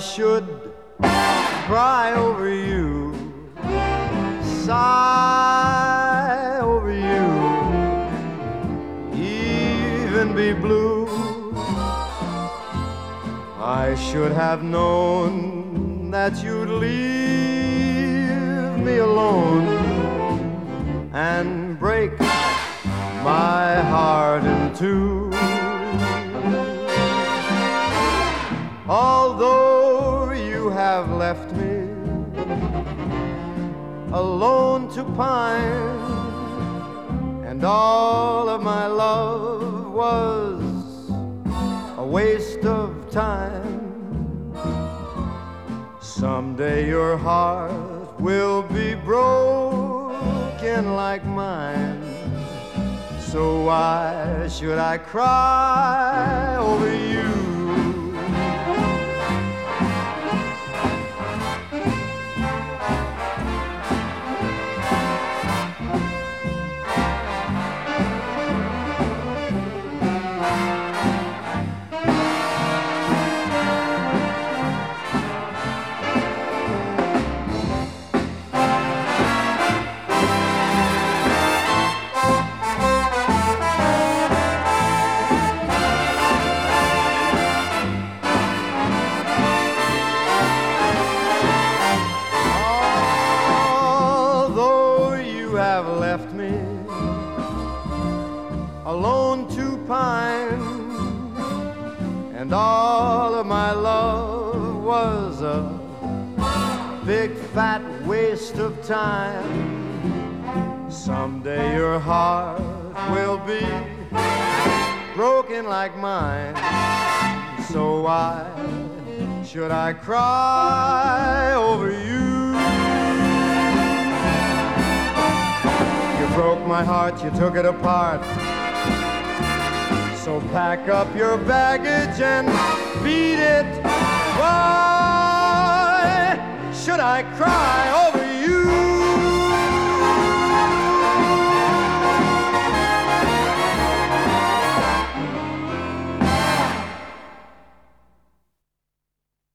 should cry over you, sigh over you, even be blue. I should have known that you'd leave me alone and break my heart in two. Although you have left me alone to pine, and all of my love was a waste of time, someday your heart will be broken like mine. So why should I cry over you? Left me alone to pine, and all of my love was a big fat waste of time. Someday your heart will be broken like mine. So why should I cry over you? You broke my heart, you took it apart. So pack up your baggage and beat it. Why should I cry over you?